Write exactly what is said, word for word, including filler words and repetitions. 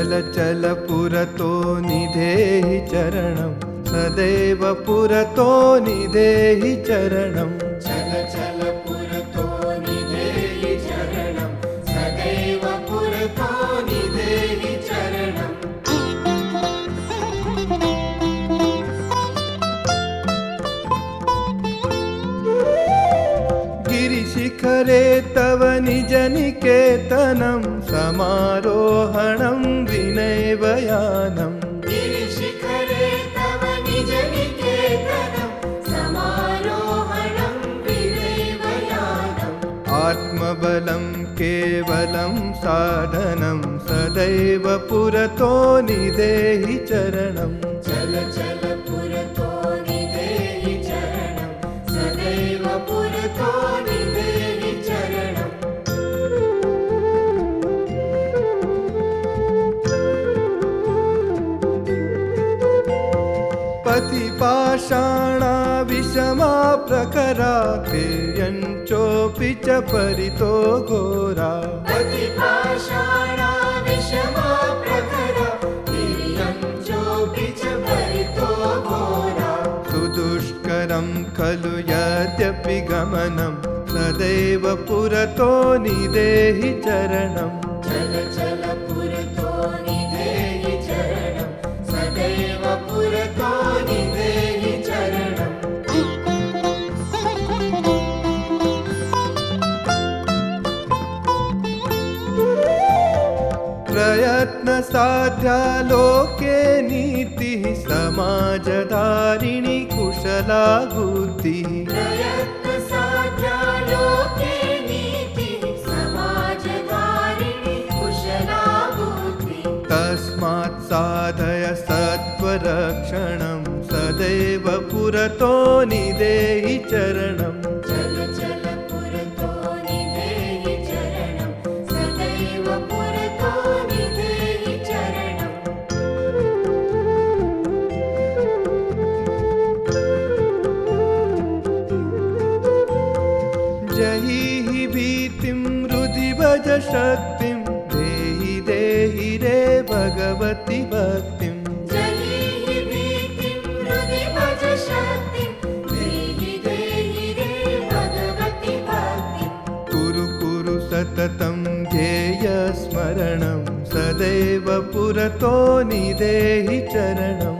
चल चल पुरतो निधेहि चरणं सदैव पुरतो निधेहि चरणं चल चल पुरतो निधेहि चरणं सदैव पुरतो निधेहि चरणं गिरिशिखरे तव निजनिकेतनं समारोहणं विनैवयानं गिरिशिखरे तव निजनिकेतनं समारोहणं विनैवयानम् आत्मबलं केवलं साधनं सदैव पुरतो निधेहि चरणं चल चल पुरतो निधेहि चरणं सदैव पुरतो निधेहि चरणं पतिपाषाणा विषमा प्रखरा तिर्यञ्चोऽपि च परितो घोरा पतिपाषाणा विषमा प्रखरा तिर्यञ्चोऽपि च परितो घोरा सुदुष्करं खलु यद्यपि गमनं सदैव पुरतो निधेहि चरणं चल चल पुरतो निधेहि चरणं सदैव पुरतो निधेहि चरणं प्रयत्नसाध्या लोके नीतिः समाजधारिणी कुशला बुद्धिः प्रयत्नसाध्या लोके नीतिः समाजधारिणी कुशला बुद्धिः तस्मात् साधय सत्त्वरक्षणं सदैव पुरतो निधेहि चरणं चल चल पुरतो निधेहि चरणं सदैव पुरतो निधेहि चरणं जहि भीतिं हृदि भज शक्तिं देहि देहि रे भगवति भक्तिं जहि भीतिं हृदि भज शक्तिं देहि देहि रे भगवति भक्तिं कुरु कुरु सततं ध्येयस्मरणं सदैव पुरतो निधेहि चरणं